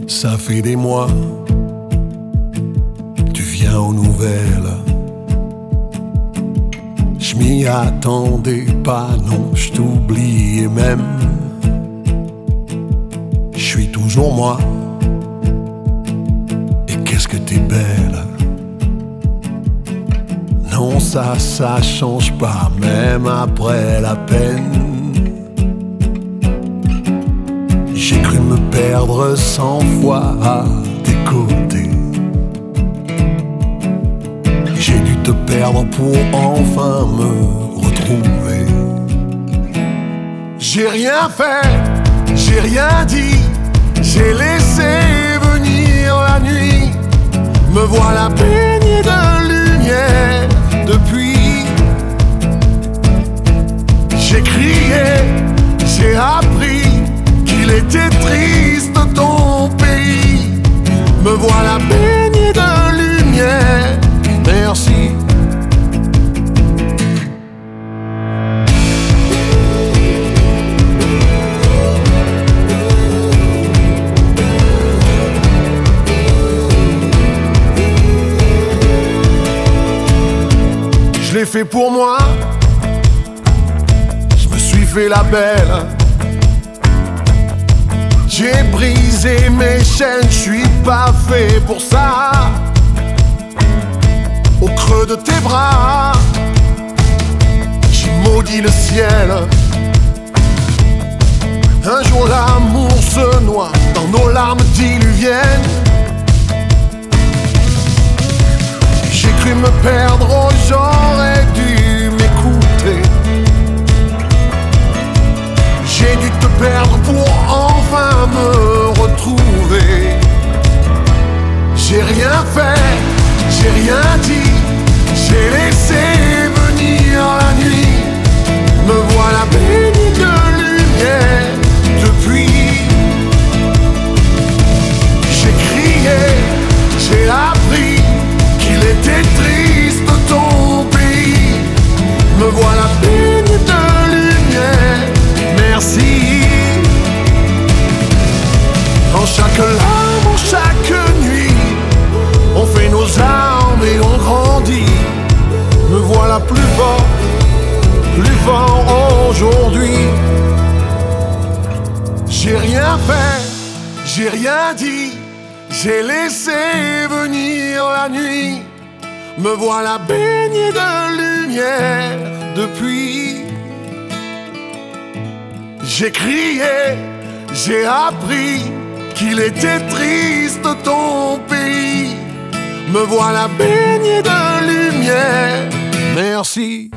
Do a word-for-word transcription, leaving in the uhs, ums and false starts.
Ça fait des mois, tu viens aux nouvelles. Je m'y attendais pas, non, je t'oubliais même. Je suis toujours moi, et qu'est-ce que t'es belle. Non, ça, ça change pas, même après la peine. J'ai cru me perdre cent fois à tes côtés. J'ai dû te perdre pour enfin me retrouver. J'ai rien fait, j'ai rien dit, j'ai laissé venir la nuit. Me voilà baigné de lumière depuis. J'ai crié, j'ai appris qu'il était triste ton pays. Me voilà baigné de lumière, merci. Je l'ai fait pour moi, je me suis fait la belle. J'ai brisé mes chaînes, je suis pas fait pour ça. Au creux de tes bras, j'ai maudit le ciel. Un jour l'amour se noie dans nos larmes diluviennes. J'ai cru me perdre, oh, j'aurais dû m'écouter. J'ai dû te perdre pour enfin me retrouver. J'ai rien fait, j'ai rien dit, j'ai laissé venir la nuit. Me voilà baigné de lumière depuis. J'ai crié, j'ai appris qu'il était triste ton pays. Me voilà baigné de lumière, merci. En chaque larme, en chaque nuit, on fait nos armes et on grandit. Me voilà plus fort, plus fort aujourd'hui. J'ai rien fait, j'ai rien dit, j'ai laissé venir la nuit. Me voilà baigné de lumière depuis. J'ai crié, j'ai appris qu'il était triste ton pays. Me voilà baigné de lumière, merci.